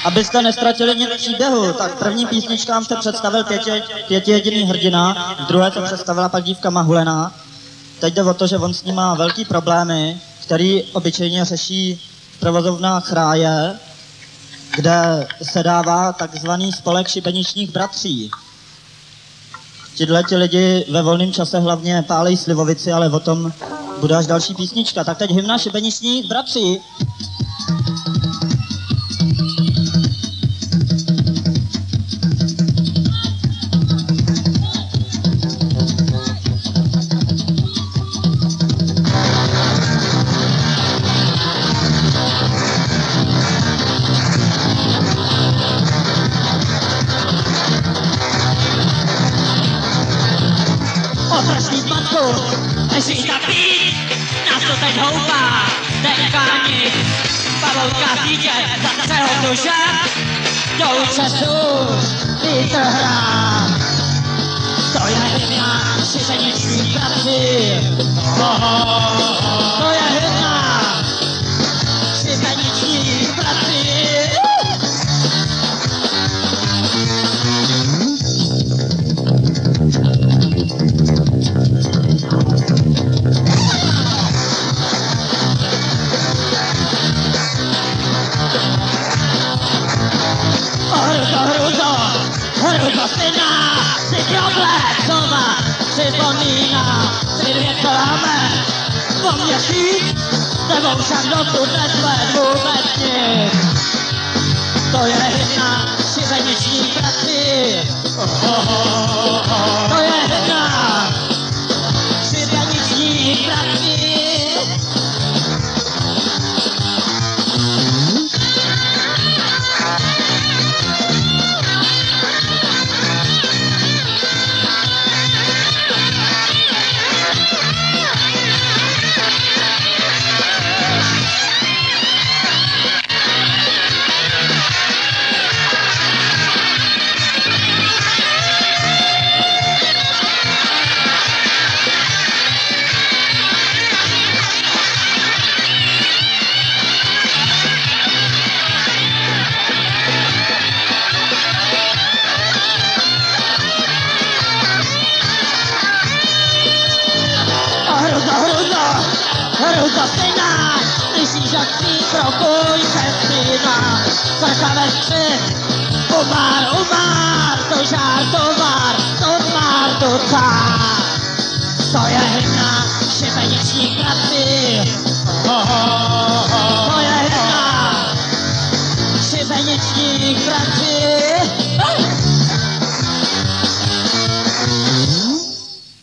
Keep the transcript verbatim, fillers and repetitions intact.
Abyste nestratili nic příběhu, tak první písničkám se představil pěti, pětijediný hrdina, v druhé se představila pak dívka Mahulená. Teď jde o to, že on s ním má velký problémy, který obyčejně řeší v provozovnách ráje, kde se dává takzvaný spolek šibeničních bratří. Tihleti lidi ve volném čase hlavně pálej slivovici, ale o tom bude až další písnička. Tak teď hymna šibeničních bratří. Otrasný zmatku, nežij zapít, nás to teď houpá, dekání, pavouká sítě, za třeho duše, jdou času, vítr hrá. To je hymna šibeničních bratří, to je hymna šibeničních bratří. Hruzo, hruzo, hruzo syna, ty kroble, co má připomíná, ty dvě kláme, po měsíc, tebou však dosud nezved vůbec nic. To je hymna šibeničních bratří, to je hymna šibeničních bratří. Hruzo syna, slyšíš jak svý krokuj sestřina, krka ve střih, umár, umár, to žár, to vár, to tvár, to cár. To je hymna šibeničních bratří, to je hymna šibeničních bratří.